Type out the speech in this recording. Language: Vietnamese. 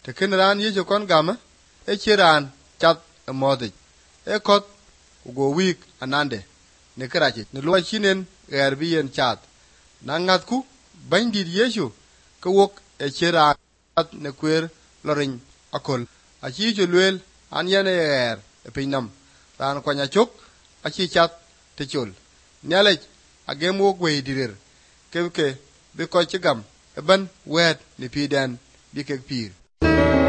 te ken ran Yesu kon gama e chiran chat e modi e kot go week anande ne karachi ne lo chinen er bien chat na ngat ku bandi Yesu ko wok e chiran ne kwer lorin akol a chi ju lwel an yene er e pinam ran ko nya chok a chi chat te chul nyale agem wok we direr ke bi ko chigam e ban wet ni piden bi ke pir